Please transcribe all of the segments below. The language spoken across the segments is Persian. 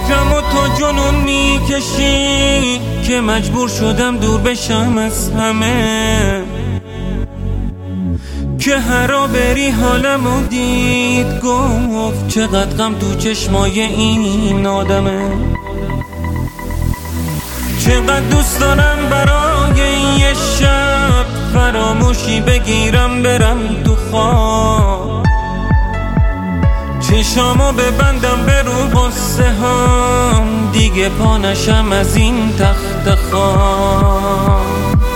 فکرمو تو جنون میکشی که مجبور شدم دور بشم از همه، که هرا بری حالمو دید گفت چقدر غم تو چشمای این آدمه. چقدر دوست دارم برای یه شب فراموشی بگیرم برم تو خواب، چشامو ببندم به رو غصه هام، دیگه پا نشم از این تخت خواب.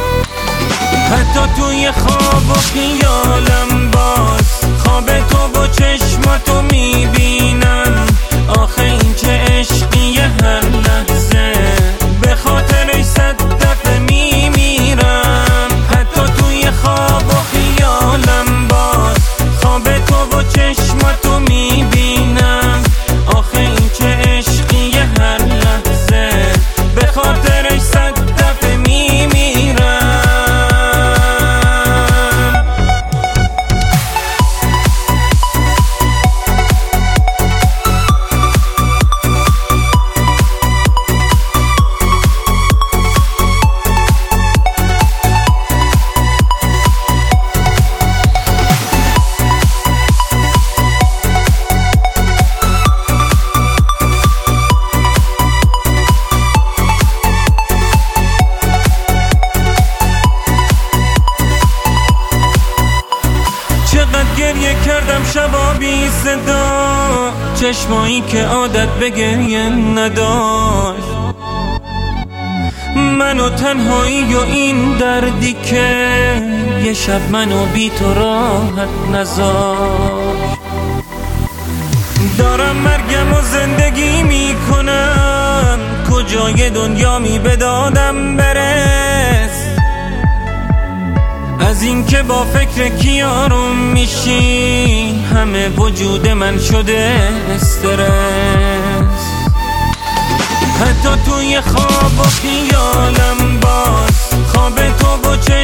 حتی توی خواب و خیالم باز خواب تو و چشماتو میبینم. آخه این چه عشقیه هر لحظه به خاطرش 100 دفعه میمیرم. حتی توی خواب و خیالم باز خواب تو و چشماتو میبینم. آخه این چه عشقیه هر لحظه به خاطرش 100 دفعه میمیرم. چقدر گریه کردم شبا بی صدا، چشمایی که عادت به گریه نداشت. منو تنهایی و این دردی که یه شب منو بی تو راحت نذاشت. دارم مرگم و زندگی میکنم، کجای دنیا می به دادم برس. از این که با فکر کیارم میشی همه وجود من شده استرس. حتی توی خواب و خیالم باز خواب تو و